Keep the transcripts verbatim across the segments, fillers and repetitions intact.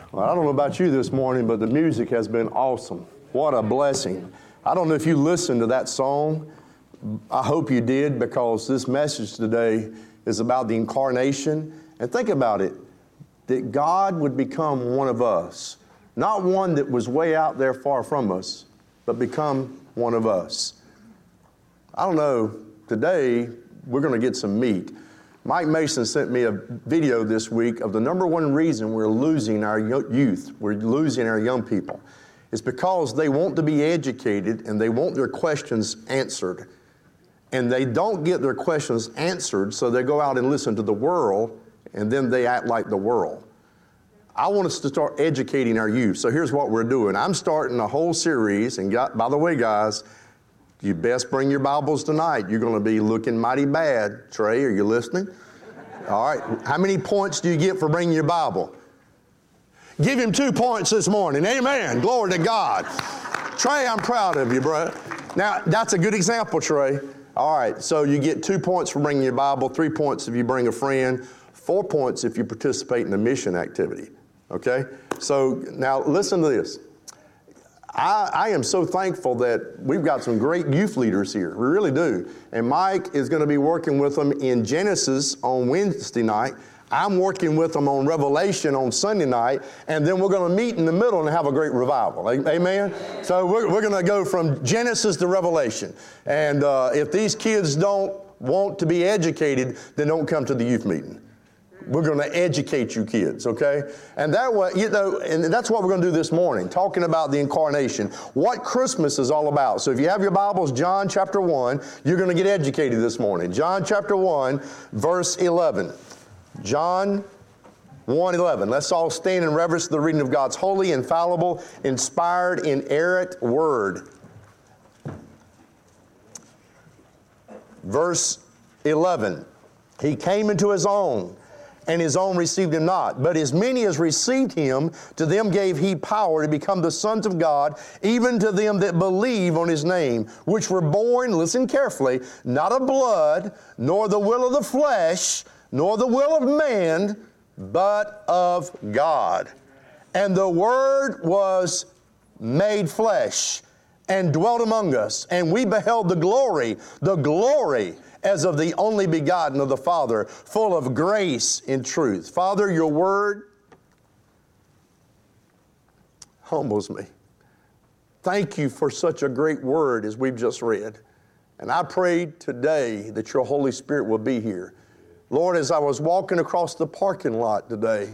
Well, I don't know about you this morning, but the music has been awesome. What a blessing. I don't know if you listened to that song. I hope you did, because this message today is about the incarnation. And think about it, that God would become one of us. Not one that was way out there far from us, but become one of us. I don't know, today we're going to get some meat. Mike Mason sent me a video this week of the number one reason we're losing our youth, we're losing our young people. It's because they want to be educated and they want their questions answered. And they don't get their questions answered, so they go out and listen to the world, and then they act like the world. I want us to start educating our youth. So here's what we're doing. I'm starting a whole series, and got, by the way, guys, you best bring your Bibles tonight. You're going to be looking mighty bad. Trey, are you listening? All right. How many points do you get for bringing your Bible? Give him two points this morning. Amen. Glory to God. Trey, I'm proud of you, bro. Now, that's a good example, Trey. All right. So you get two points for bringing your Bible, three points if you bring a friend, four points if you participate in a mission activity. Okay? So now listen to this. I, I am so thankful that we've got some great youth leaders here. We really do. And Mike is going to be working with them in Genesis on Wednesday night. I'm working with them on Revelation on Sunday night. And then we're going to meet in the middle and have a great revival. Amen? So we're, we're going to go from Genesis to Revelation. And uh, if these kids don't want to be educated, then don't come to the youth meeting. We're going to educate you kids, okay? And that way, you know, and that's what we're going to do this morning, talking about the incarnation, what Christmas is all about. So if you have your Bibles, John chapter one, you're going to get educated this morning. John chapter one, verse eleven. John one eleven. Let's all stand in reverence to the reading of God's holy, infallible, inspired, inerrant word. Verse eleven. He came into his own, and his own received him not. But as many as received him, to them gave he power to become the sons of God, even to them that believe on his name, which were born, listen carefully, not of blood, nor the will of the flesh, nor the will of man, but of God. And the Word was made flesh and dwelt among us, and we beheld the glory, the glory as of the only begotten of the Father, full of grace and truth. Father, your word humbles me. Thank you for such a great word as we've just read. And I pray today that your Holy Spirit will be here. Lord, as I was walking across the parking lot today,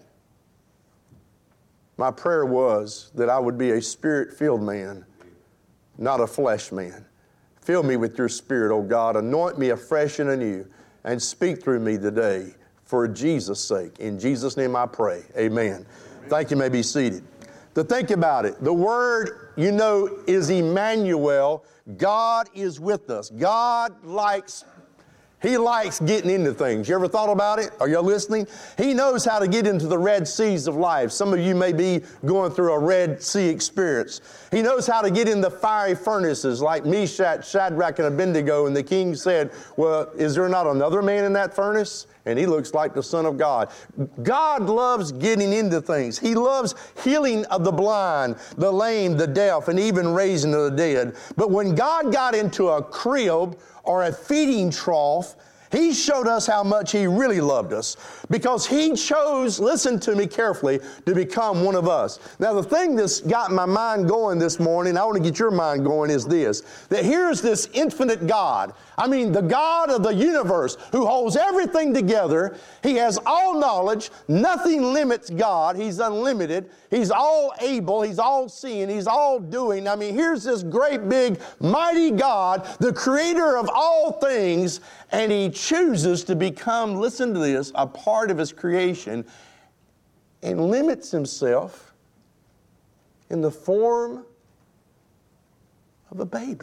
my prayer was that I would be a spirit-filled man, not a flesh man. Fill me with your Spirit, O God. Anoint me afresh and anew, and speak through me today for Jesus' sake. In Jesus' name I pray. Amen. Amen. Thank you. You may be seated. To think about it, the word, you know, is Emmanuel. God is with us. God likes He likes getting into things. You ever thought about it? Are you listening? He knows how to get into the Red Seas of life. Some of you may be going through a Red Sea experience. He knows how to get in the fiery furnaces like Meshach, Shadrach, and Abednego. And the king said, well, is there not another man in that furnace? And he looks like the Son of God. God loves getting into things. He loves healing of the blind, the lame, the deaf, and even raising of the dead. But when God got into a crib or a feeding trough, He showed us how much He really loved us, because He chose, listen to me carefully, to become one of us. Now, the thing that's got my mind going this morning, I want to get your mind going, is this, that here's this infinite God. I mean, the God of the universe who holds everything together. He has all knowledge. Nothing limits God. He's unlimited. He's all able. He's all seeing. He's all doing. I mean, here's this great big mighty God, the creator of all things, and He chooses to become, listen to this, a part of His creation, and limits Himself in the form of a baby.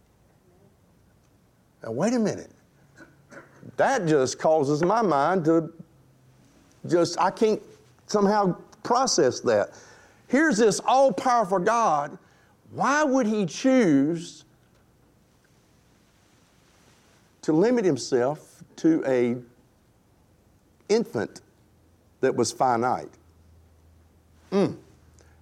Now, wait a minute. That just causes my mind to just, I can't somehow process that. Here's this all-powerful God. Why would He choose to limit Himself to a infant that was finite?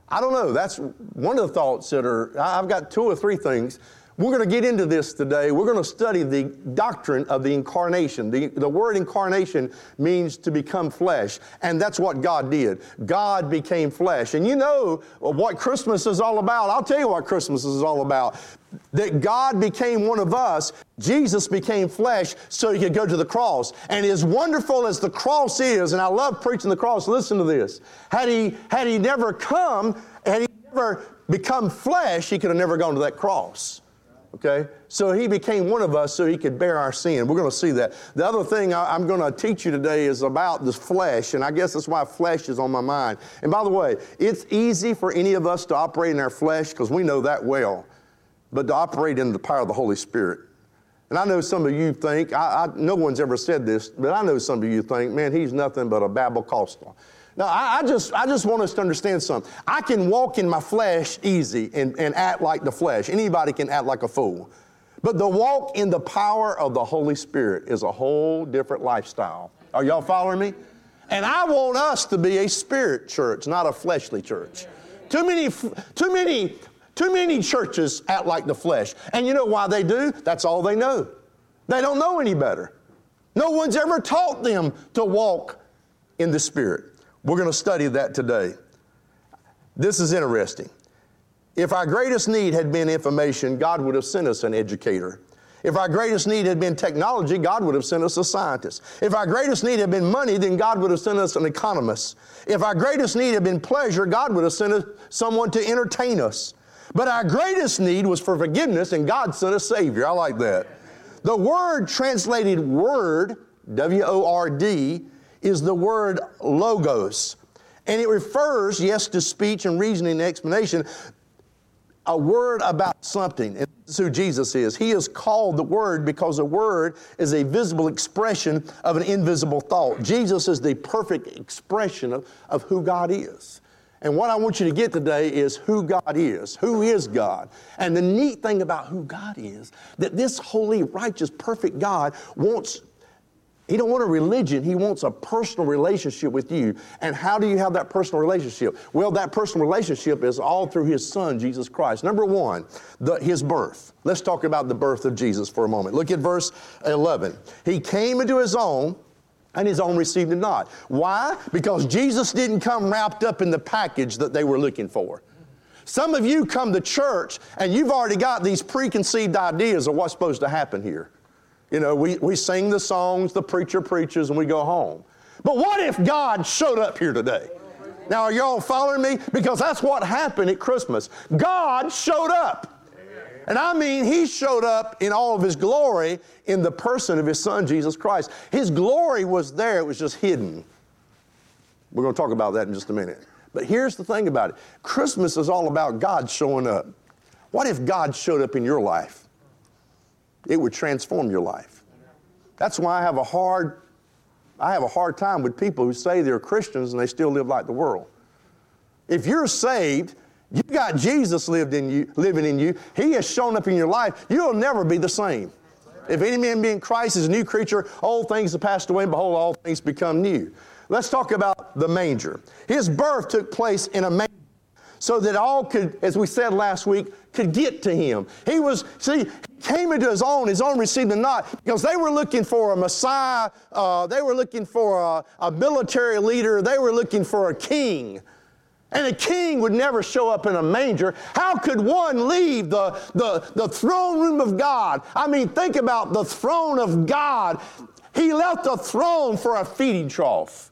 I don't know. That's one of the thoughts that are, I've got two or three things. We're going to get into this today. We're going to study the doctrine of the incarnation. The, the word incarnation means to become flesh, and that's what God did. God became flesh. And you know what Christmas is all about. I'll tell you what Christmas is all about. That God became one of us, Jesus became flesh so he could go to the cross. And as wonderful as the cross is, and I love preaching the cross, listen to this. Had he, had he never come, had he never become flesh, he could have never gone to that cross. Okay? So he became one of us so he could bear our sin. We're going to see that. The other thing I, I'm going to teach you today is about this flesh, and I guess that's why flesh is on my mind. And by the way, it's easy for any of us to operate in our flesh because we know that well, but to operate in the power of the Holy Spirit. And I know some of you think, I, I, no one's ever said this, but I know some of you think, man, he's nothing but a Babel-Costal. Now, I, I just I just want us to understand something. I can walk in my flesh easy and, and act like the flesh. Anybody can act like a fool. But the walk in the power of the Holy Spirit is a whole different lifestyle. Are y'all following me? And I want us to be a spirit church, not a fleshly church. Too many, too many, too many churches act like the flesh. And you know why they do? That's all they know. They don't know any better. No one's ever taught them to walk in the Spirit. We're going to study that today. This is interesting. If our greatest need had been information, God would have sent us an educator. If our greatest need had been technology, God would have sent us a scientist. If our greatest need had been money, then God would have sent us an economist. If our greatest need had been pleasure, God would have sent us someone to entertain us. But our greatest need was for forgiveness, and God sent a Savior. I like that. The word translated word, W O R D, is the word logos. And it refers, yes, to speech and reasoning and explanation, a word about something. And this is who Jesus is. He is called the Word because a word is a visible expression of an invisible thought. Jesus is the perfect expression of, of who God is. And what I want you to get today is who God is. Who is God? And the neat thing about who God is, that this holy, righteous, perfect God wants He don't want a religion. He wants a personal relationship with you. And how do you have that personal relationship? Well, that personal relationship is all through His Son, Jesus Christ. Number one, the, His birth. Let's talk about the birth of Jesus for a moment. Look at verse eleven. He came into His own, and His own received Him not. Why? Because Jesus didn't come wrapped up in the package that they were looking for. Some of you come to church, and you've already got these preconceived ideas of what's supposed to happen here. You know, we, we sing the songs, the preacher preaches, and we go home. But what if God showed up here today? Now, are y'all following me? Because that's what happened at Christmas. God showed up. And I mean, He showed up in all of His glory in the person of His Son, Jesus Christ. His glory was there. It was just hidden. We're going to talk about that in just a minute. But here's the thing about it. Christmas is all about God showing up. What if God showed up in your life? It would transform your life. That's why I have a hard, I have a hard time with people who say they're Christians and they still live like the world. If you're saved, you got Jesus lived in you, living in you. He has shown up in your life. You'll never be the same. If any man be in Christ is a new creature, old things have passed away, and behold, all things become new. Let's talk about the manger. His birth took place in a manger, so that all could, as we said last week, could get to Him. He was, see, He came into His own, His own received Him not, because they were looking for a Messiah, uh, they were looking for a, a military leader, they were looking for a king. And a king would never show up in a manger. How could one leave the, the, the throne room of God? I mean, think about the throne of God. He left the throne for a feeding trough.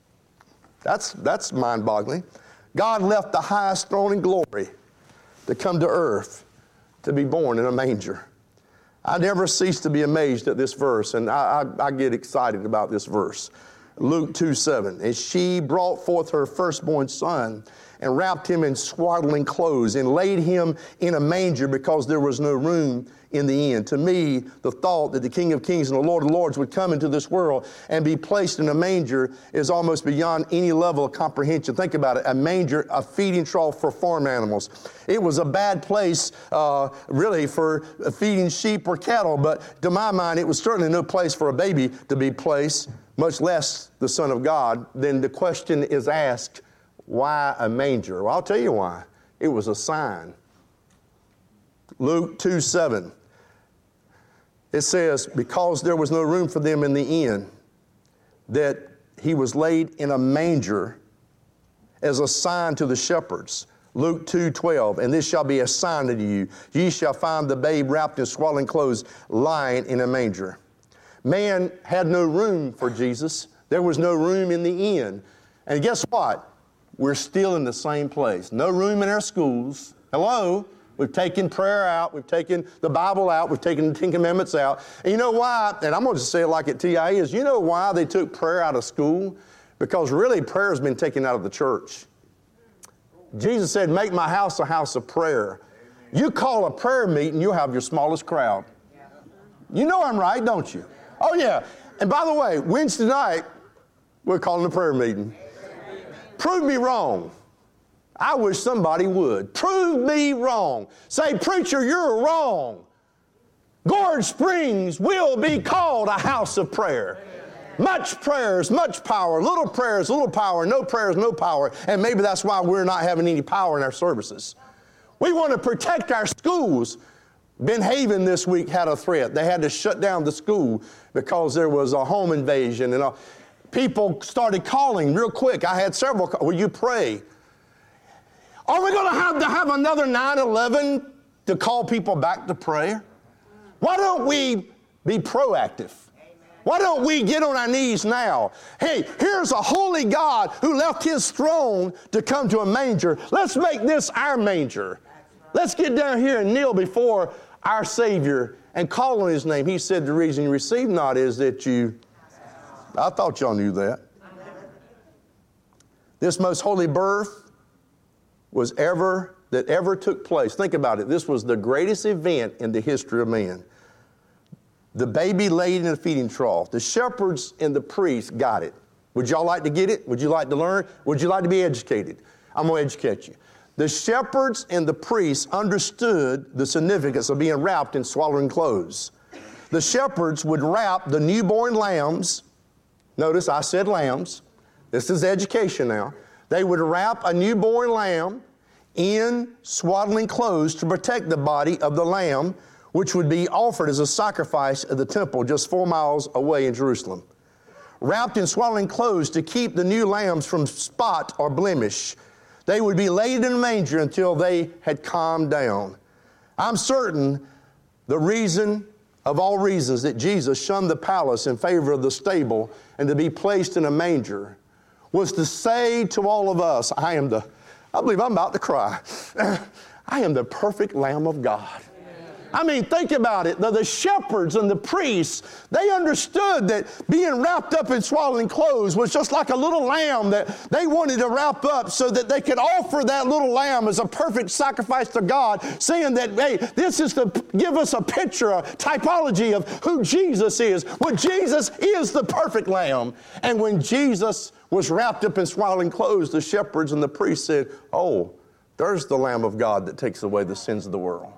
That's, that's mind-boggling. God left the highest throne in glory to come to earth, to be born in a manger. I never cease to be amazed at this verse, and I, I, I get excited about this verse. Luke two seven, and she brought forth her firstborn son and wrapped him in swaddling clothes and laid him in a manger because there was no room in the inn. To me, the thought that the King of Kings and the Lord of Lords would come into this world and be placed in a manger is almost beyond any level of comprehension. Think about it, a manger, a feeding trough for farm animals. It was a bad place, uh, really, for feeding sheep or cattle, but to my mind, it was certainly no place for a baby to be placed, much less the Son of God. Then the question is asked, Why a manger? Well, I'll tell you why. It was a sign. Luke two seven. It says, because there was no room for them in the inn, that he was laid in a manger as a sign to the shepherds. Luke two twelve, and this shall be a sign unto you. Ye shall find the babe wrapped in swaddling clothes, lying in a manger. Man had no room for Jesus. There was no room in the inn. And guess what? We're still in the same place. No room in our schools. Hello? We've taken prayer out. We've taken the Bible out. We've taken the Ten Commandments out. And you know why? And I'm going to say it like at T I E is, you know why they took prayer out of school? Because really prayer has been taken out of the church. Jesus said, make my house a house of prayer. You call a prayer meeting, you'll have your smallest crowd. You know I'm right, don't you? Oh, yeah. And by the way, Wednesday night, we're calling a prayer meeting. Prove me wrong. I wish somebody would. Prove me wrong. Say, preacher, you're wrong. Gorge Springs will be called a house of prayer. Much prayers, much power. Little prayers, little power. No prayers, no power. And maybe that's why we're not having any power in our services. We want to protect our schools. Ben Haven this week had a threat. They had to shut down the school because there was a home invasion. And uh, people started calling real quick. I had several calls. Will you pray? Are we going to have to have another nine eleven to call people back to prayer? Why don't we be proactive? Why don't we get on our knees now? Hey, here's a holy God who left his throne to come to a manger. Let's make this our manger. Let's get down here and kneel before our Savior and call on his name. He said the reason you receive not is that you... I thought y'all knew that. This most holy birth was ever, that ever took place. Think about it. This was the greatest event in the history of man. The baby laid in a feeding trough. The shepherds and the priests got it. Would y'all like to get it? Would you like to learn? Would you like to be educated? I'm going to educate you. The shepherds and the priests understood the significance of being wrapped in swaddling clothes. The shepherds would wrap the newborn lambs. Notice I said lambs. This is education now. They would wrap a newborn lamb in swaddling clothes to protect the body of the lamb, which would be offered as a sacrifice at the temple just four miles away in Jerusalem. Wrapped in swaddling clothes to keep the new lambs from spot or blemish. They would be laid in a manger until they had calmed down. I'm certain the reason of all reasons that Jesus shunned the palace in favor of the stable and to be placed in a manger was to say to all of us, I am the, I believe I'm about to cry, I am the perfect Lamb of God. I mean, think about it. The, the shepherds and the priests, they understood that being wrapped up in swaddling clothes was just like a little lamb that they wanted to wrap up so that they could offer that little lamb as a perfect sacrifice to God, saying that, hey, this is to give us a picture, a typology of who Jesus is. Well, Jesus is the perfect lamb. And when Jesus was wrapped up in swaddling clothes, the shepherds and the priests said, oh, there's the Lamb of God that takes away the sins of the world.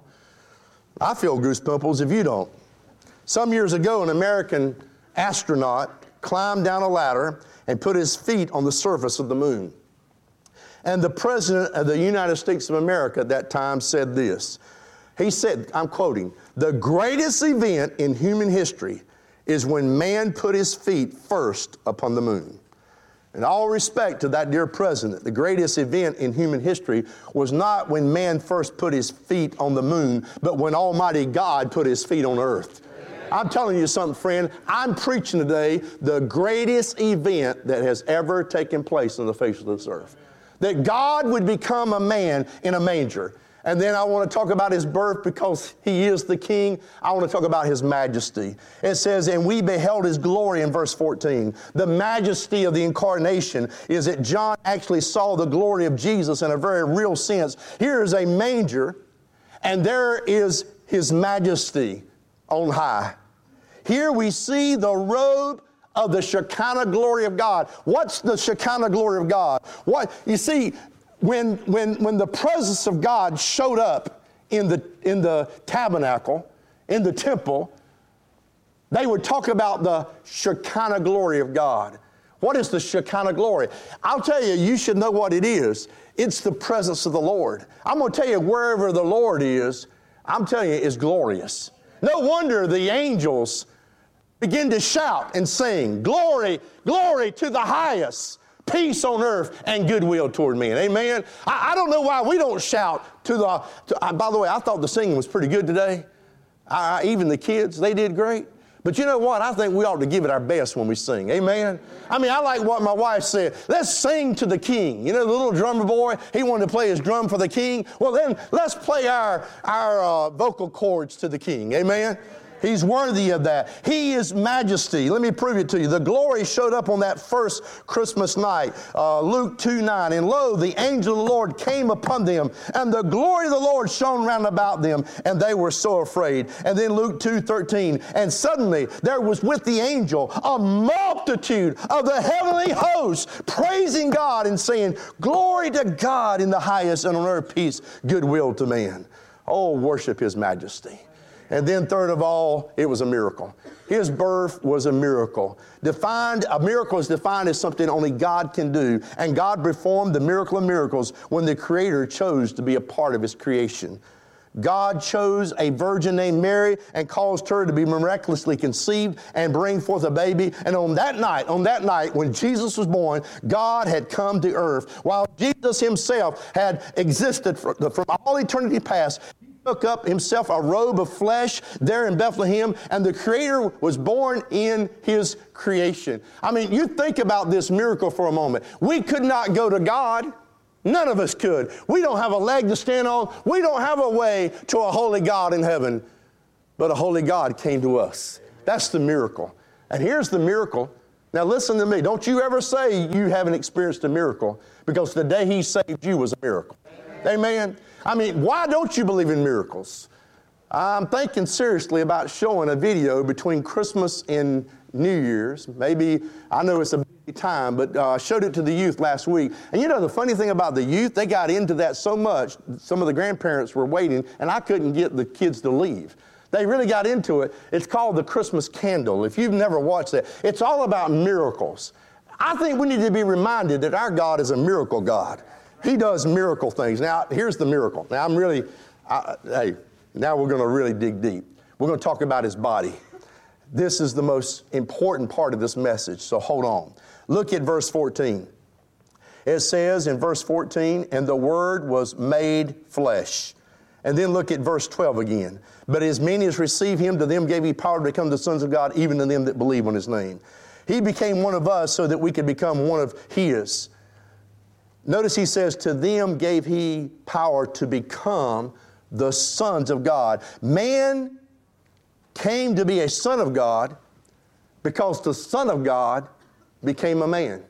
I feel goosebumps if you don't. Some years ago, an American astronaut climbed down a ladder and put his feet on the surface of the moon. And the President of the United States of America at that time said this. He said, I'm quoting, the greatest event in human history is when man put his feet first upon the moon. In all respect to that dear president, the greatest event in human history was not when man first put his feet on the moon, but when Almighty God put his feet on earth. Amen. I'm telling you something, friend. I'm preaching today the greatest event that has ever taken place on the face of this earth. That God would become a man in a manger. And then I want to talk about his birth because he is the king. I want to talk about his majesty. It says, and we beheld his glory in verse fourteen. The majesty of the incarnation is that John actually saw the glory of Jesus in a very real sense. Here is a manger, and there is his majesty on high. Here we see the robe of the Shekinah glory of God. What's the Shekinah glory of God? What you see, When, when, when the presence of God showed up in the, in the tabernacle, in the temple, they would talk about the Shekinah glory of God. What is the Shekinah glory? I'll tell you, you should know what it is. It's the presence of the Lord. I'm going to tell you, wherever the Lord is, I'm telling you, it's glorious. No wonder the angels begin to shout and sing, glory, glory to the highest, peace on earth and goodwill toward men. Amen? I, I don't know why we don't shout to the, to, uh, by the way, I thought the singing was pretty good today. I, even the kids, they did great. But you know what? I think we ought to give it our best when we sing. Amen? I mean, I like what my wife said. Let's sing to the King. You know, the little drummer boy, he wanted to play his drum for the King. Well, then let's play our, our uh, vocal cords to the King. Amen? He's worthy of that. He is majesty. Let me prove it to you. The glory showed up on that first Christmas night. Uh, Luke two nine. And lo, the angel of the Lord came upon them, and the glory of the Lord shone round about them, and they were so afraid. And then Luke two thirteen. And suddenly there was with the angel a multitude of the heavenly hosts praising God and saying, glory to God in the highest, and on earth peace, goodwill to man. Oh, worship His majesty. And then third of all, it was a miracle. His birth was a miracle. Defined, a miracle is defined as something only God can do. And God performed the miracle of miracles when the Creator chose to be a part of His creation. God chose a virgin named Mary and caused her to be miraculously conceived and bring forth a baby. And on that night, on that night when Jesus was born, God had come to earth. While Jesus Himself had existed from, from all eternity past, took up Himself a robe of flesh there in Bethlehem, and the Creator was born in His creation. I mean, you think about this miracle for a moment. We could not go to God. None of us could. We don't have a leg to stand on. We don't have a way to a holy God in heaven. But a holy God came to us. That's the miracle. And here's the miracle. Now listen to me. Don't you ever say you haven't experienced a miracle, because the day He saved you was a miracle. Amen. Amen. I mean, why don't you believe in miracles? I'm thinking seriously about showing a video between Christmas and New Year's. Maybe, I know it's a busy time, but I uh, showed it to the youth last week. And you know, the funny thing about the youth, they got into that so much, some of the grandparents were waiting, and I couldn't get the kids to leave. They really got into it. It's called The Christmas Candle. If you've never watched that, it's all about miracles. I think we need to be reminded that our God is a miracle God. He does miracle things. Now, here's the miracle. Now, I'm really, I, hey, now we're going to really dig deep. We're going to talk about His body. This is the most important part of this message, so hold on. Look at verse fourteen. It says in verse fourteen, and the Word was made flesh. And then look at verse twelve again. But as many as receive Him, to them gave He power to become the sons of God, even to them that believe on His name. He became one of us so that we could become one of His. Notice He says, to them gave He power to become the sons of God. Man came to be a son of God because the Son of God became a man.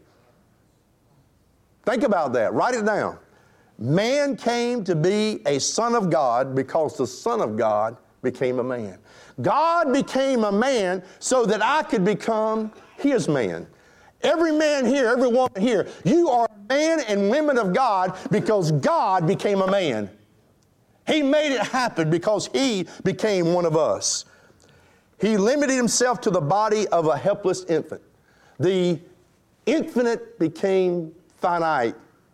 Think about that. Write it down. Man came to be a son of God because the Son of God became a man. God became a man so that I could become His man. Every man here, every woman here, you are men and women of God because God became a man. He made it happen because He became one of us. He limited Himself to the body of a helpless infant. The infinite became finite.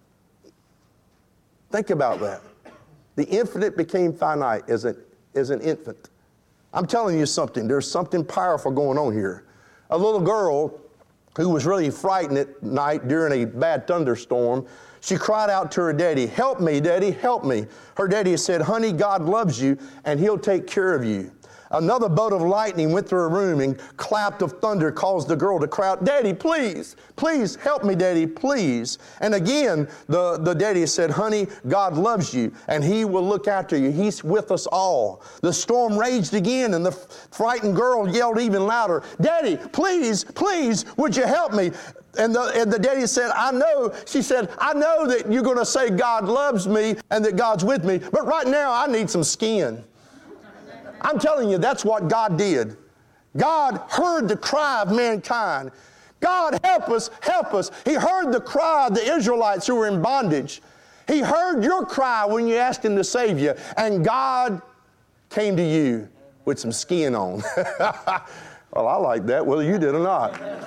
Think about that. The infinite became finite as, a, as an infant. I'm telling you something. There's something powerful going on here. A little girl who was really frightened at night during a bad thunderstorm, she cried out to her daddy, help me, Daddy, help me. Her daddy said, honey, God loves you and He'll take care of you. Another bolt of lightning went through her room, and clap of thunder caused the girl to cry out, Daddy, please, please help me, Daddy, please. And again, the, the daddy said, honey, God loves you and He will look after you. He's with us all. The storm raged again, and the frightened girl yelled even louder, Daddy, please, please, would you help me? And the, and the daddy said, I know, she said, I know that you're going to say God loves me and that God's with me, but right now I need some skin. I'm telling you, that's what God did. God heard the cry of mankind. God, help us, help us. He heard the cry of the Israelites who were in bondage. He heard your cry when you asked Him to save you, and God came to you with some skin on. Well, I like that, whether you did or not.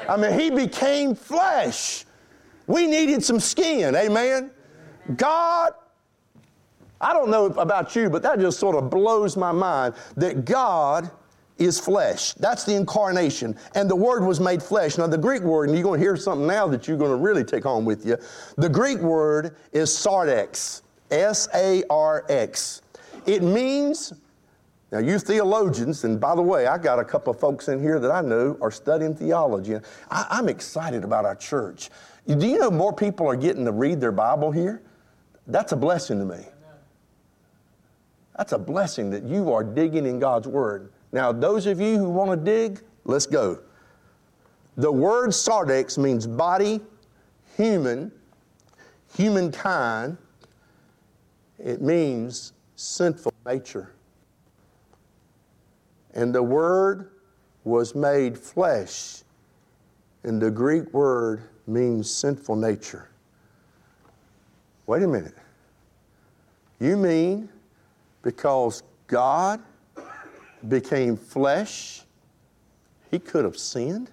I mean, he became flesh. We needed some skin, amen? God, I don't know about you, but that just sort of blows my mind that God is flesh. That's the incarnation. And the Word was made flesh. Now, the Greek word, and you're going to hear something now that you're going to really take home with you. The Greek word is sarx, S A R X. It means, now you theologians, and by the way, I got a couple of folks in here that I know are studying theology. I, I'm excited about our church. Do you know more people are getting to read their Bible here? That's a blessing to me. That's a blessing that you are digging in God's Word. Now, those of you who want to dig, let's go. The word sarx means body, human, humankind. It means sinful nature. And the Word was made flesh. And the Greek word means sinful nature. Wait a minute. You mean because God became flesh, He could have sinned?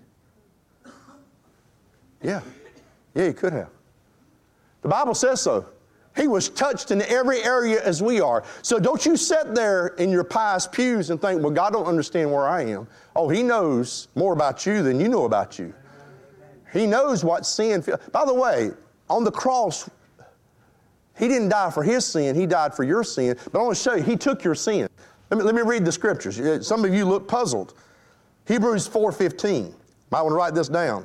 Yeah. Yeah, He could have. The Bible says so. He was touched in every area as we are. So don't you sit there in your pious pews and think, well, God don't understand where I am. Oh, He knows more about you than you know about you. He knows what sin feels. By the way, on the cross, He didn't die for His sin. He died for your sin. But I want to show you, He took your sin. Let me, let me read the scriptures. Some of you look puzzled. Hebrews four fifteen. Might want to write this down.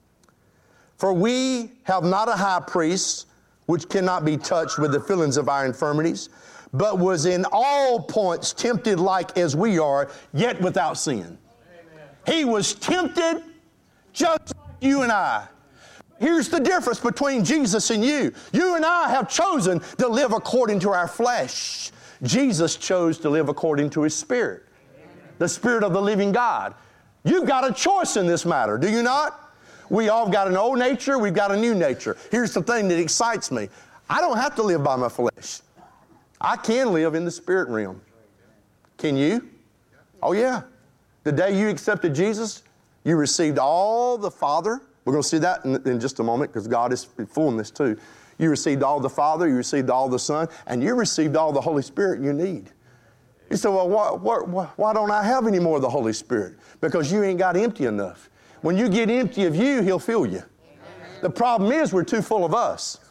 For we have not a high priest which cannot be touched with the feelings of our infirmities, but was in all points tempted like as we are, yet without sin. Amen. He was tempted just like you and I. Here's the difference between Jesus and you. You and I have chosen to live according to our flesh. Jesus chose to live according to His Spirit, the Spirit of the living God. You've got a choice in this matter, do you not? We all got an old nature, we've got a new nature. Here's the thing that excites me. I don't have to live by my flesh. I can live in the spirit realm. Can you? Oh yeah. The day you accepted Jesus, you received all the Father. We're going to see that in, in just a moment because God is full in this too. You received all the Father, you received all the Son, and you received all the Holy Spirit you need. You say, well, why, why, why don't I have any more of the Holy Spirit? Because you ain't got empty enough. When you get empty of you, He'll fill you. Amen. The problem is we're too full of us.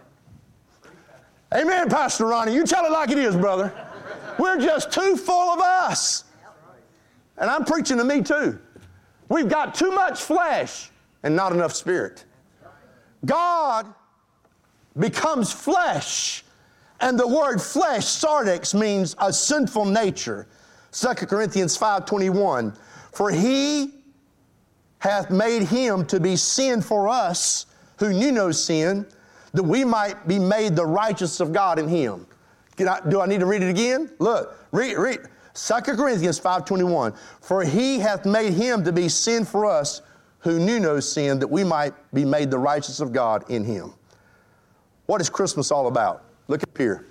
Yep. Amen, Pastor Ronnie. You tell it like it is, brother. We're just too full of us. And I'm preaching to me too. We've got too much flesh and not enough spirit. God becomes flesh. And the word flesh, sarx, means a sinful nature. Second Corinthians five twenty-one. For He hath made Him to be sin for us, who knew no sin, that we might be made the righteousness of God in Him. Can I, do I need to read it again? Look, read, read. Second Corinthians five twenty-one. For He hath made Him to be sin for us, who knew no sin, that we might be made the righteousness of God in Him. What is Christmas all about? Look up here.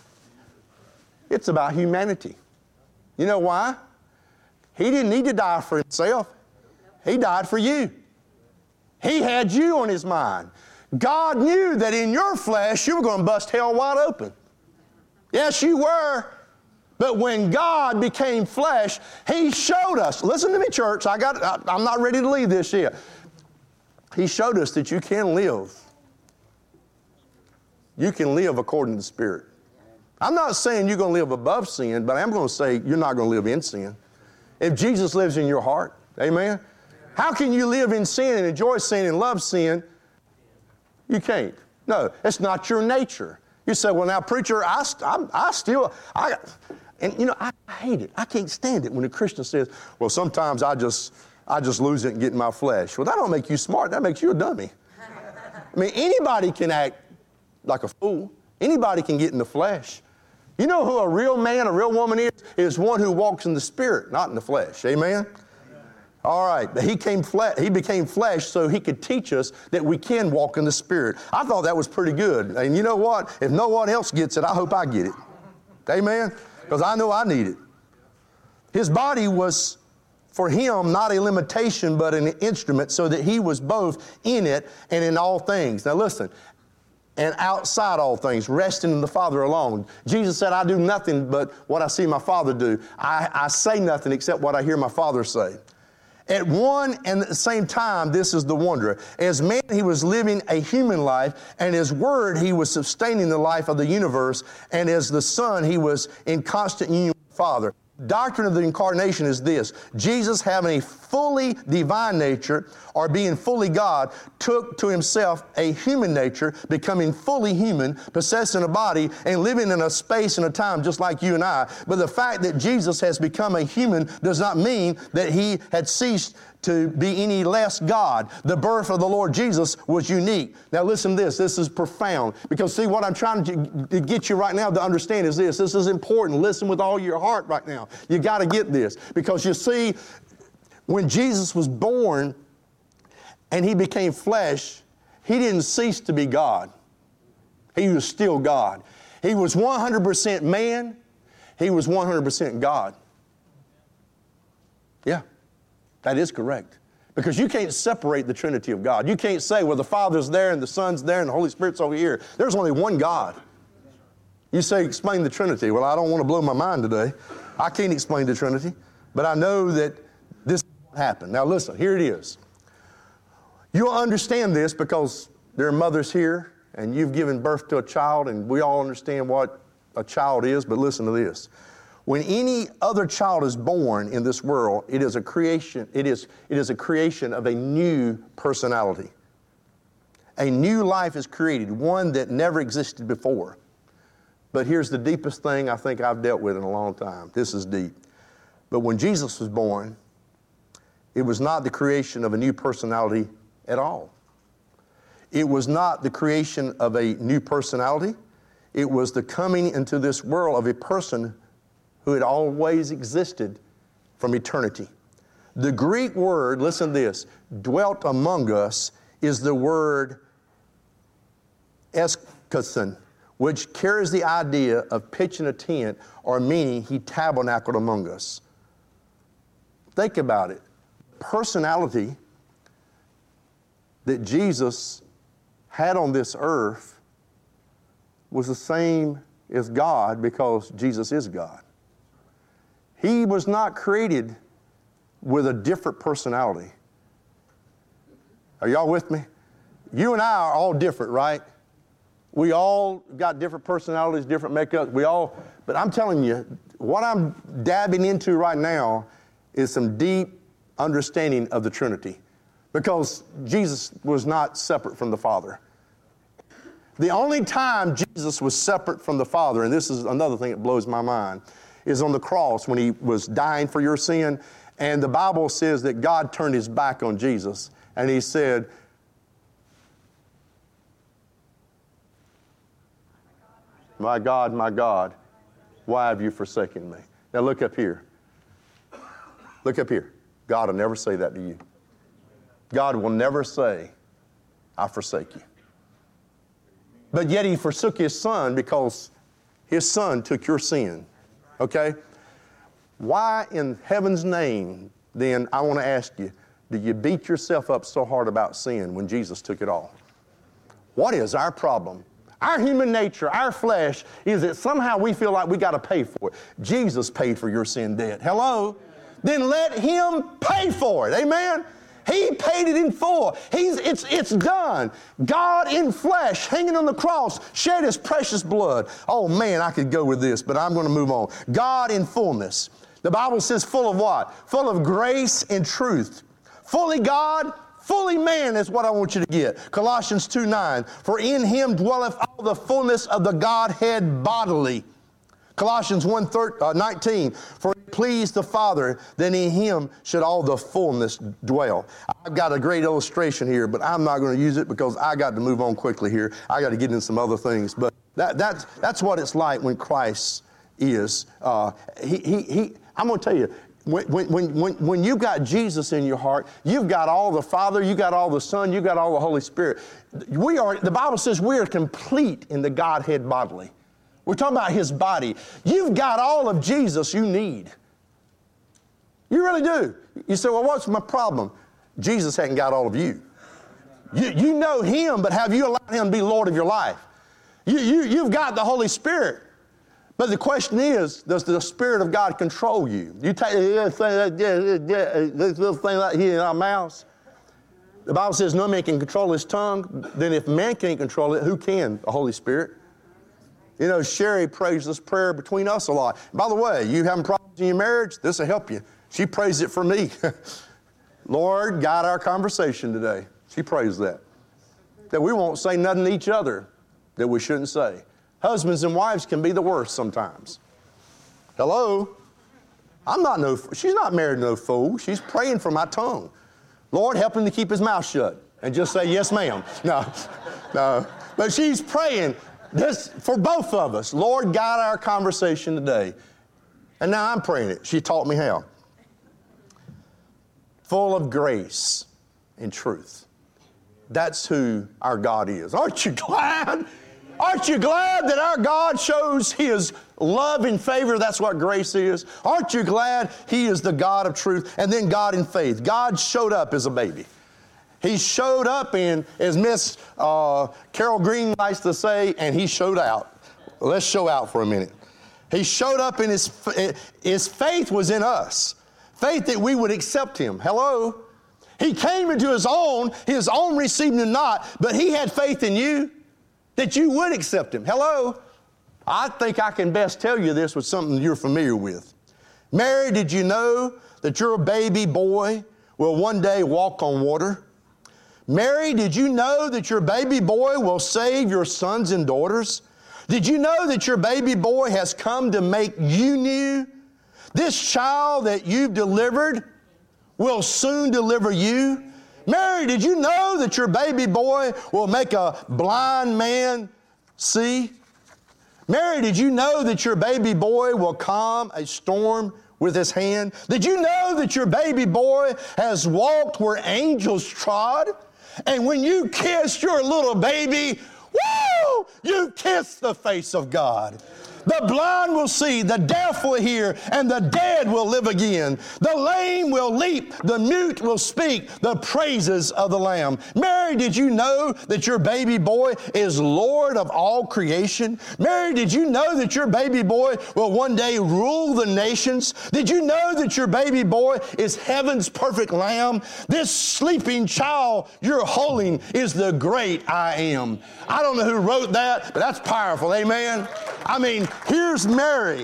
It's about humanity. You know why? He didn't need to die for Himself. He died for you. He had you on His mind. God knew that in your flesh you were going to bust hell wide open. Yes, you were. But when God became flesh, He showed us. Listen to me, church. I got. I, I'm not ready to leave this yet. He showed us that you can live. You can live according to the Spirit. I'm not saying you're going to live above sin, but I'm going to say you're not going to live in sin. If Jesus lives in your heart, amen? How can you live in sin and enjoy sin and love sin? You can't. No, it's not your nature. You say, well, now, preacher, I, I, I still, I, and you know, I hate it. I can't stand it when a Christian says, well, sometimes I just, I just lose it and get in my flesh. Well, that don't make you smart. That makes you a dummy. I mean, anybody can act like a fool. Anybody can get in the flesh. You know who a real man, a real woman is? Is one who walks in the Spirit, not in the flesh. Amen? All right, but he came fle- he became flesh so He could teach us that we can walk in the Spirit. I thought that was pretty good. And you know what? If no one else gets it, I hope I get it. Amen? Because I know I need it. His body was for him not a limitation but an instrument, so that he was both in it and in all things. Now listen, and outside all things, resting in the Father alone. Jesus said, I do nothing but what I see my Father do. I, I say nothing except what I hear my Father say. At one and at the same time, this is the wonder. As man, he was living a human life, and as Word, he was sustaining the life of the universe, and as the Son, he was in constant union with the Father. Doctrine of the incarnation is this: Jesus, having a fully divine nature, or being fully God, took to himself a human nature, becoming fully human, possessing a body, and living in a space and a time just like you and I. But the fact that Jesus has become a human does not mean that he had ceased to be any less God. The birth of the Lord Jesus was unique. Now listen to this. This is profound. Because see, what I'm trying to, to get you right now to understand is this. This is important. Listen with all your heart right now. You got to get this. Because you see, when Jesus was born and he became flesh, he didn't cease to be God. He was still God. He was one hundred percent man. He was one hundred percent God. Yeah. That is correct. Because you can't separate the Trinity of God. You can't say, well, the Father's there and the Son's there and the Holy Spirit's over here. There's only one God. You say, explain the Trinity. Well, I don't want to blow my mind today. I can't explain the Trinity. But I know that this happened. Now listen, here it is. You'll understand this because there are mothers here and you've given birth to a child, and we all understand what a child is, but listen to this. When any other child is born in this world, it is a creation, it is, it is a creation of a new personality. A new life is created, one that never existed before. But here's the deepest thing I think I've dealt with in a long time. This is deep. But when Jesus was born, it was not the creation of a new personality at all. It was not the creation of a new personality. It was the coming into this world of a person who had always existed from eternity. The Greek word, listen to this, dwelt among us, is the word eskason, which carries the idea of pitching a tent, or meaning he tabernacled among us. Think about it. Personality that Jesus had on this earth was the same as God, because Jesus is God. He was not created with a different personality. Are y'all with me? You and I are all different, right? We all got different personalities, different makeups. We all, but I'm telling you, what I'm dabbing into right now is some deep understanding of the Trinity, because Jesus was not separate from the Father. The only time Jesus was separate from the Father, and this is another thing that blows my mind, is on the cross when he was dying for your sin. And the Bible says that God turned his back on Jesus and he said, my God, my God, why have you forsaken me? Now look up here. Look up here. God will never say that to you. God will never say, I forsake you. But yet he forsook his Son because his Son took your sin. Okay? Why in heaven's name, then, I want to ask you, do you beat yourself up so hard about sin when Jesus took it all? What is our problem? Our human nature, our flesh, is that somehow we feel like we got to pay for it. Jesus paid for your sin debt. Hello? Then let him pay for it. Amen? He paid it in full. He's, it's, it's done. God in flesh, hanging on the cross, shed his precious blood. Oh man, I could go with this, but I'm going to move on. God in fullness. The Bible says full of what? Full of grace and truth. Fully God, fully man is what I want you to get. Colossians two nine. For in him dwelleth all the fullness of the Godhead bodily. Colossians one nineteen, for it pleased the Father that in him should all the fullness dwell. I've got a great illustration here, but I'm not going to use it because I got to move on quickly here. I got to get into some other things. But that, that's, that's what it's like when Christ is. Uh, he, he, he, I'm going to tell you, when, when, when, when you've got Jesus in your heart, you've got all the Father, you've got all the Son, you've got all the Holy Spirit. We are, the Bible says we are complete in the Godhead bodily. We're talking about his body. You've got all of Jesus you need. You really do. You say, well, what's my problem? Jesus hadn't got all of you. You, you know Him, but have you allowed Him to be Lord of your life? You, you, you've got the Holy Spirit. But the question is, does the Spirit of God control you? You take this little thing like here in our mouths. The Bible says no man can control his tongue. Then if man can't control it, who can? The Holy Spirit. You know, Sherry prays this prayer between us a lot. By the way, you having problems in your marriage? This will help you. She prays it for me. Lord, guide our conversation today. She prays that. That we won't say nothing to each other that we shouldn't say. Husbands and wives can be the worst sometimes. Hello? I'm not no, she's not married to no fool. She's praying for my tongue. Lord, help him to keep his mouth shut and just say, yes, ma'am. No, no. But she's praying this for both of us. Lord, guide our conversation today. And now I'm praying it. She taught me how. Full of grace and truth. That's who our God is. Aren't you glad? Aren't you glad that our God shows His love and favor? That's what grace is. Aren't you glad He is the God of truth? And then God in faith. God showed up as a baby. He showed up in, as Miss uh, Carol Green likes to say, and He showed out. Let's show out for a minute. He showed up in His, His faith was in us. Faith that we would accept Him. Hello? He came into His own. His own received Him not, but He had faith in you that you would accept Him. Hello? I think I can best tell you this with something you're familiar with. Mary, did you know that your baby boy will one day walk on water? Mary, did you know that your baby boy will save your sons and daughters? Did you know that your baby boy has come to make you new? This child that you've delivered will soon deliver you. Mary, did you know that your baby boy will make a blind man see? Mary, did you know that your baby boy will calm a storm with his hand? Did you know that your baby boy has walked where angels trod? And when you kiss your little baby, woo, you kiss the face of God. The blind will see, the deaf will hear, and the dead will live again. The lame will leap, the mute will speak, the praises of the Lamb. Mary, did you know that your baby boy is Lord of all creation? Mary, did you know that your baby boy will one day rule the nations? Did you know that your baby boy is heaven's perfect Lamb? This sleeping child you're holding is the great I Am. I don't know who wrote that, but that's powerful, amen? I mean, here's Mary.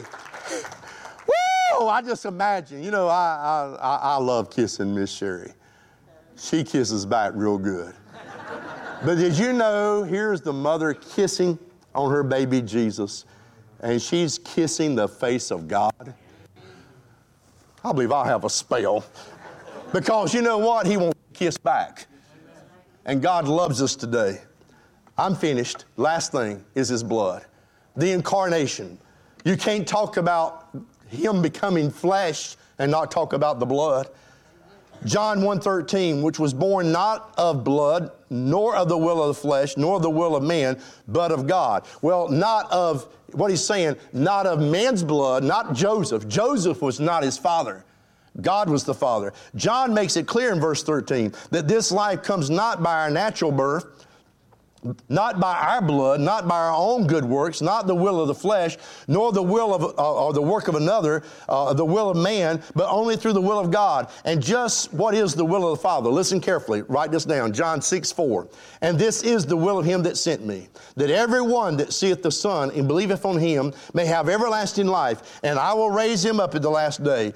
Woo! I just imagine. You know, I, I, I love kissing Miss Sherry. She kisses back real good. But did you know, here's the mother kissing on her baby Jesus, and she's kissing the face of God. I believe I'll have a spell. Because you know what? He won't kiss back. And God loves us today. I'm finished. Last thing is His blood. The incarnation. You can't talk about Him becoming flesh and not talk about the blood. John one thirteen, which was born not of blood, nor of the will of the flesh, nor the will of man, but of God. Well, not of, what he's saying, not of man's blood, not Joseph. Joseph was not his father. God was the Father. John makes it clear in verse thirteen that this life comes not by our natural birth, not by our blood, not by our own good works, not the will of the flesh, nor the will of, uh, or the work of another, uh, the will of man, but only through the will of God. And just what is the will of the Father? Listen carefully. Write this down. John six four. And this is the will of Him that sent me, that every one that seeth the Son and believeth on Him may have everlasting life, and I will raise him up at the last day.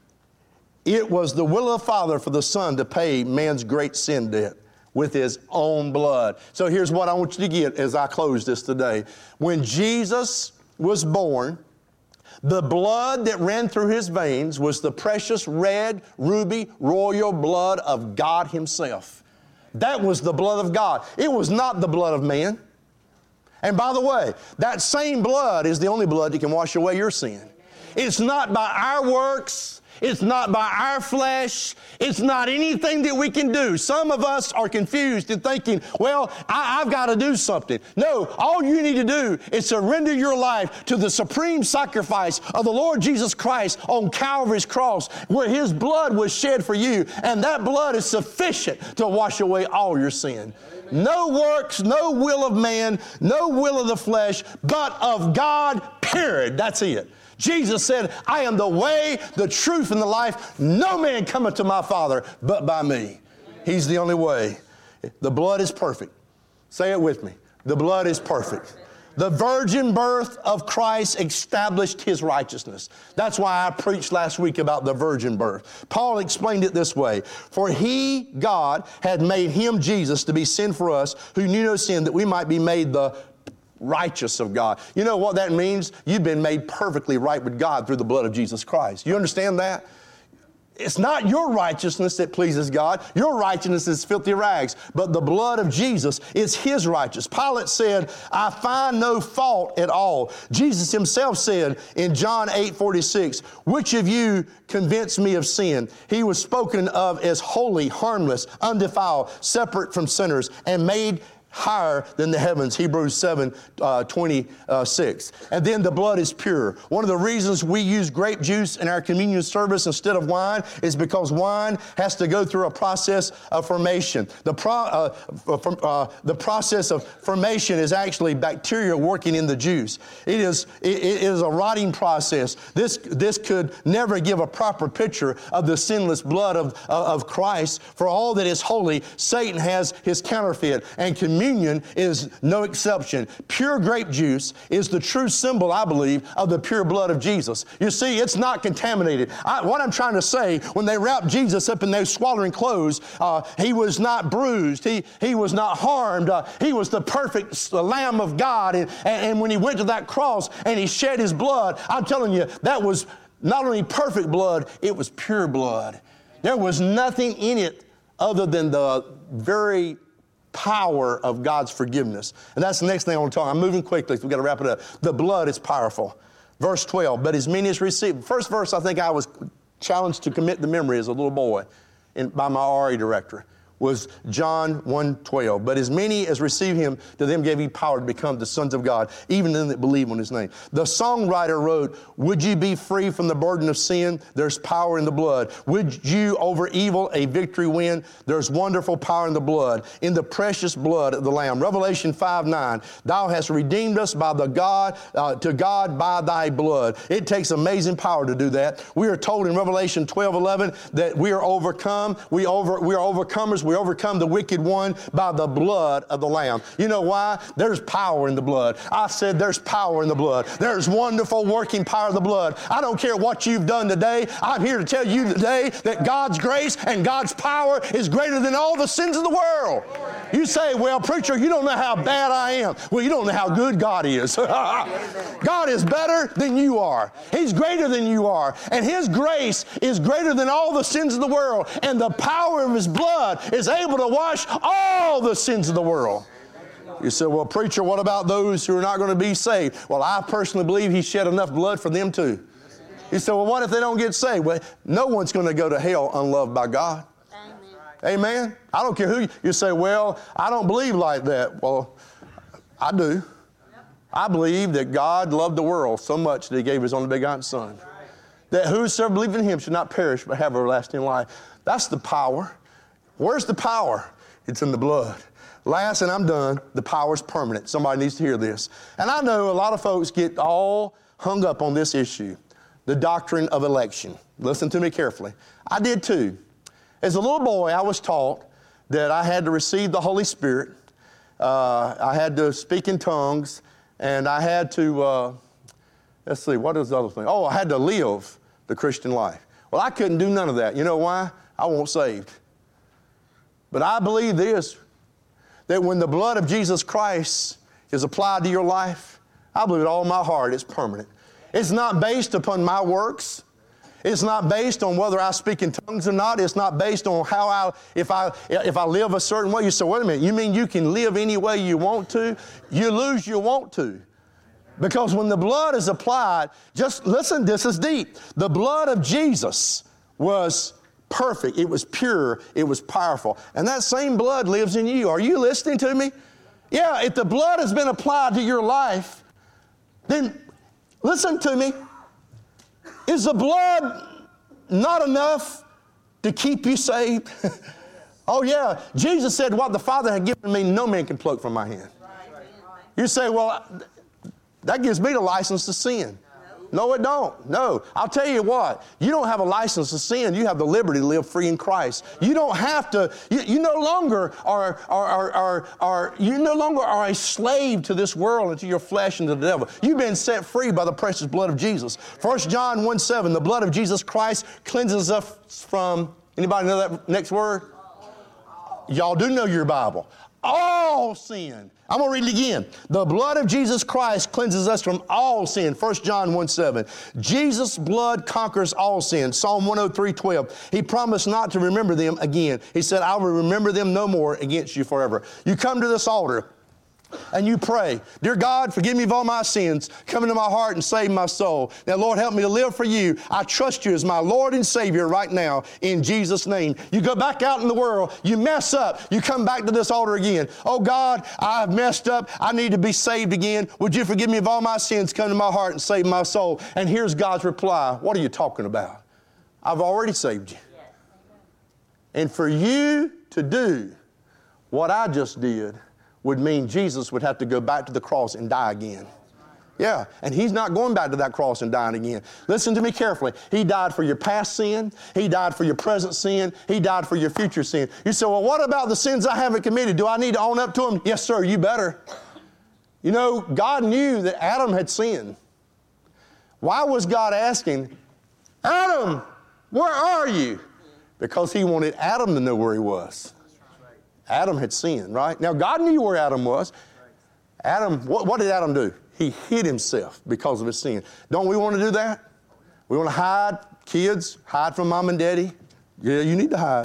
It was the will of the Father for the Son to pay man's great sin debt with His own blood. So here's what I want you to get as I close this today. When Jesus was born, the blood that ran through His veins was the precious red, ruby, royal blood of God Himself. That was the blood of God. It was not the blood of man. And by the way, that same blood is the only blood that can wash away your sin. It's not by our works. It's not by our flesh. It's not anything that we can do. Some of us are confused and thinking, well, I, I've got to do something. No, all you need to do is surrender your life to the supreme sacrifice of the Lord Jesus Christ on Calvary's cross, where His blood was shed for you, and that blood is sufficient to wash away all your sin. No works, no will of man, no will of the flesh, but of God, period. That's it. Jesus said, I am the way, the truth, and the life. No man cometh to my Father but by me. He's the only way. The blood is perfect. Say it with me. The blood is perfect. The virgin birth of Christ established His righteousness. That's why I preached last week about the virgin birth. Paul explained it this way. For He, God, had made Him, Jesus, to be sin for us, who knew no sin, that we might be made the righteous of God. You know what that means? You've been made perfectly right with God through the blood of Jesus Christ. You understand that? It's not your righteousness that pleases God. Your righteousness is filthy rags. But the blood of Jesus is His righteousness. Pilate said, I find no fault at all. Jesus Himself said in John eight forty-six, which of you convinced me of sin? He was spoken of as holy, harmless, undefiled, separate from sinners, and made higher than the heavens, Hebrews seven twenty-six. And then the blood is pure. One of the reasons we use grape juice in our communion service instead of wine is because wine has to go through a process of fermentation. The, pro, uh, uh, the process of fermentation is actually bacteria working in the juice. It is, it, it is a rotting process. This, this could never give a proper picture of the sinless blood of, of Christ. For all that is holy, Satan has his counterfeit, and communion Communion is no exception. Pure grape juice is the true symbol, I believe, of the pure blood of Jesus. You see, it's not contaminated. I, what I'm trying to say, when they wrapped Jesus up in those swaddling clothes, uh, He was not bruised. He, he was not harmed. Uh, he was the perfect Lamb of God. And, and, and when He went to that cross and He shed His blood, I'm telling you, that was not only perfect blood, it was pure blood. There was nothing in it other than the very power of God's forgiveness. And that's the next thing I want to talk. I'm moving quickly, so we've got to wrap it up. The blood is powerful. Verse twelve, but as many as received. First verse, I think I was challenged to commit the memory as a little boy in, by my R A director, was John one twelve. But as many as receive Him, to them gave He power to become the sons of God, even them that believe on His name. The songwriter wrote, would you be free from the burden of sin? There's power in the blood. Would you over evil a victory win? There's wonderful power in the blood, in the precious blood of the Lamb. Revelation five nine, thou hast redeemed us by the God, uh, to God by thy blood. It takes amazing power to do that. We are told in Revelation twelve eleven that we are overcome. We, over, we are overcomers. We overcome the wicked one by the blood of the Lamb. You know why? There's power in the blood. I said there's power in the blood. There's wonderful working power of the blood. I don't care what you've done today. I'm here to tell you today that God's grace and God's power is greater than all the sins of the world. You say, well, preacher, you don't know how bad I am. Well, you don't know how good God is. God is better than you are. He's greater than you are. And His grace is greater than all the sins of the world. And the power of His blood is is able to wash all the sins of the world. You say, well, preacher, what about those who are not going to be saved? Well, I personally believe He shed enough blood for them too. You say, well, what if they don't get saved? Well, no one's going to go to hell unloved by God. Amen. Amen? I don't care who you, you say, well, I don't believe like that. Well, I do. I believe that God loved the world so much that He gave His only begotten Son, that whosoever believes in Him should not perish but have everlasting life. That's the power. Where's the power? It's in the blood. Last, and I'm done, the power is permanent. Somebody needs to hear this. And I know a lot of folks get all hung up on this issue, the doctrine of election. Listen to me carefully. I did too. As a little boy, I was taught that I had to receive the Holy Spirit. Uh, I had to speak in tongues, and I had to, uh, let's see, what is the other thing? Oh, I had to live the Christian life. Well, I couldn't do none of that. You know why? I wasn't saved. But I believe this, that when the blood of Jesus Christ is applied to your life, I believe it all in my heart, it's permanent. It's not based upon my works. It's not based on whether I speak in tongues or not. It's not based on how I, if I, if I live a certain way. You say, wait a minute, you mean you can live any way you want to? You lose your want to. Because when the blood is applied, just listen, this is deep. The blood of Jesus, was perfect. It was pure. It was powerful. And that same blood lives in you. Are you listening to me? Yeah, if the blood has been applied to your life, then listen to me. Is the blood not enough to keep you saved? Oh yeah, Jesus said, what the Father had given me, no man can pluck from my hand. You say, well, that gives me the license to sin. No, it don't. No. I'll tell you what. You don't have a license to sin. You have the liberty to live free in Christ. You don't have to. You, you no longer are, are, are, are, are, you no longer are a slave to this world and to your flesh and to the devil. You've been set free by the precious blood of Jesus. First John one seven, the blood of Jesus Christ cleanses us from, anybody know that next word? Y'all do know your Bible. All sin. I'm going to read it again. The blood of Jesus Christ cleanses us from all sin. First John one seven. Jesus' blood conquers all sin. Psalm one oh three twelve. He promised not to remember them again. He said, I will remember them no more against you forever. You come to this altar and you pray, dear God, forgive me of all my sins. Come into my heart and save my soul. Now, Lord, help me to live for you. I trust you as my Lord and Savior right now in Jesus' name. You go back out in the world. You mess up. You come back to this altar again. Oh, God, I've messed up. I need to be saved again. Would you forgive me of all my sins? Come to my heart and save my soul. And here's God's reply. What are you talking about? I've already saved you. And for you to do what I just did would mean Jesus would have to go back to the cross and die again. Yeah, and He's not going back to that cross and dying again. Listen to me carefully. He died for your past sin. He died for your present sin. He died for your future sin. You say, well, what about the sins I haven't committed? Do I need to own up to them? Yes, sir, you better. You know, God knew that Adam had sinned. Why was God asking, Adam, where are you? Because He wanted Adam to know where he was. Adam had sinned, right? Now, God knew where Adam was. Adam, what, what did Adam do? He hid himself because of his sin. Don't we want to do that? We want to hide. Kids, hide from mom and daddy. Yeah, you need to hide.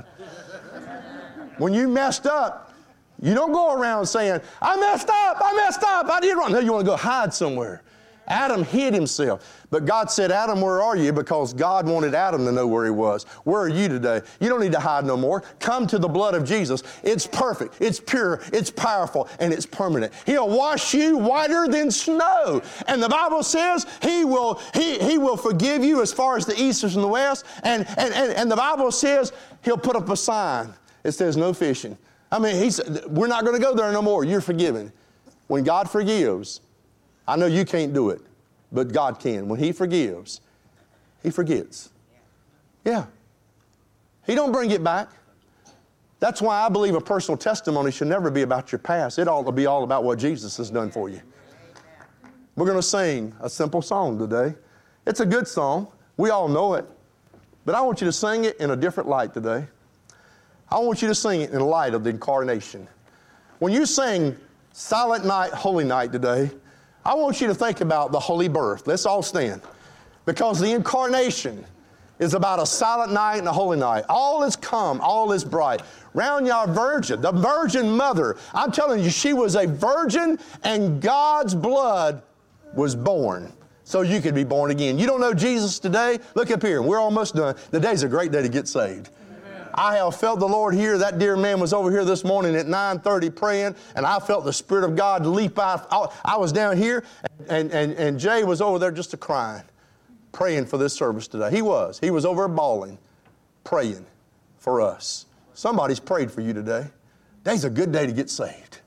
When you messed up, you don't go around saying, I messed up, I messed up, I did wrong. No, you want to go hide somewhere. Adam hid himself. But God said, Adam, where are you? Because God wanted Adam to know where he was. Where are you today? You don't need to hide no more. Come to the blood of Jesus. It's perfect. It's pure. It's powerful. And it's permanent. He'll wash you whiter than snow. And the Bible says He will, he, he will forgive you as far as the east is from the west. And, and, and, and the Bible says He'll put up a sign. It says no fishing. I mean, he's, we're not going to go there no more. You're forgiven. When God forgives, I know you can't do it, but God can. When He forgives, He forgets. Yeah. He don't bring it back. That's why I believe a personal testimony should never be about your past. It ought to be all about what Jesus has done for you. We're going to sing a simple song today. It's a good song. We all know it. But I want you to sing it in a different light today. I want you to sing it in the light of the incarnation. When you sing Silent Night, Holy Night today, I want you to think about the holy birth. Let's all stand. Because the incarnation is about a silent night and a holy night. All is come, all is bright. Round your virgin, the virgin mother. I'm telling you, she was a virgin and God's blood was born so you could be born again. You don't know Jesus today? Look up here. We're almost done. Today's a great day to get saved. I have felt the Lord here. That dear man was over here this morning at nine thirty praying, and I felt the Spirit of God leap out. I was down here, and, and, and Jay was over there just a crying, praying for this service today. He was. He was over bawling, praying for us. Somebody's prayed for you today. Today's a good day to get saved.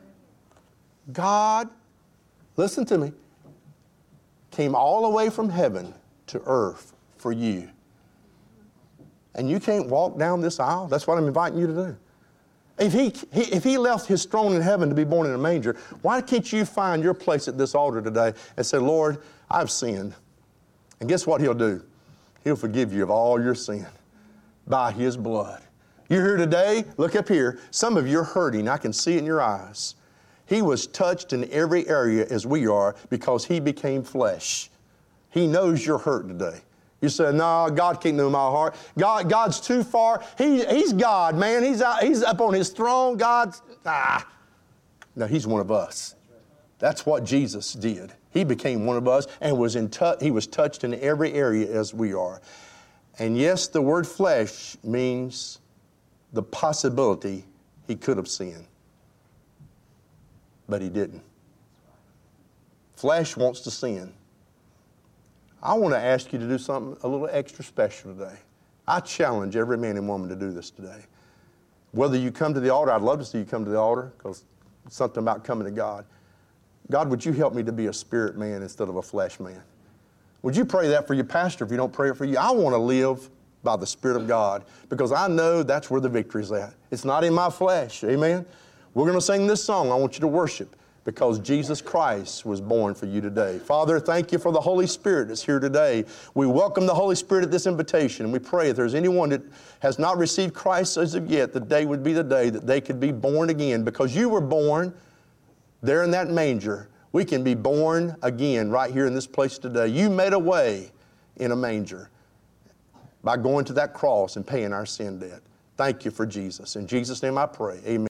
God, listen to me, came all the way from heaven to earth for you. And you can't walk down this aisle? That's what I'm inviting you to do. If he, he, if he left His throne in heaven to be born in a manger, why can't you find your place at this altar today and say, Lord, I've sinned. And guess what He'll do? He'll forgive you of all your sin by His blood. You're here today, look up here. Some of you are hurting. I can see it in your eyes. He was touched in every area as we are because He became flesh. He knows you're hurt today. You say, no, God can't know my heart. God, God's too far. He, he's God, man. He's out, He's up on His throne. God's, ah. No, He's one of us. That's what Jesus did. He became one of us and was in touch. He was touched in every area as we are. And yes, the word flesh means the possibility he could have sinned. But he didn't. Flesh wants to sin. I want to ask you to do something a little extra special today. I challenge every man and woman to do this today. Whether you come to the altar, I'd love to see you come to the altar because it's something about coming to God. God, would you help me to be a spirit man instead of a flesh man? Would you pray that for your pastor if you don't pray it for you? I want to live by the Spirit of God because I know that's where the victory is at. It's not in my flesh. Amen? We're going to sing this song. I want you to worship because Jesus Christ was born for you today. Father, thank you for the Holy Spirit that's here today. We welcome the Holy Spirit at this invitation, and we pray if there's anyone that has not received Christ as of yet, the day would be the day that they could be born again because you were born there in that manger. We can be born again right here in this place today. You made a way in a manger by going to that cross and paying our sin debt. Thank you for Jesus. In Jesus' name I pray. Amen.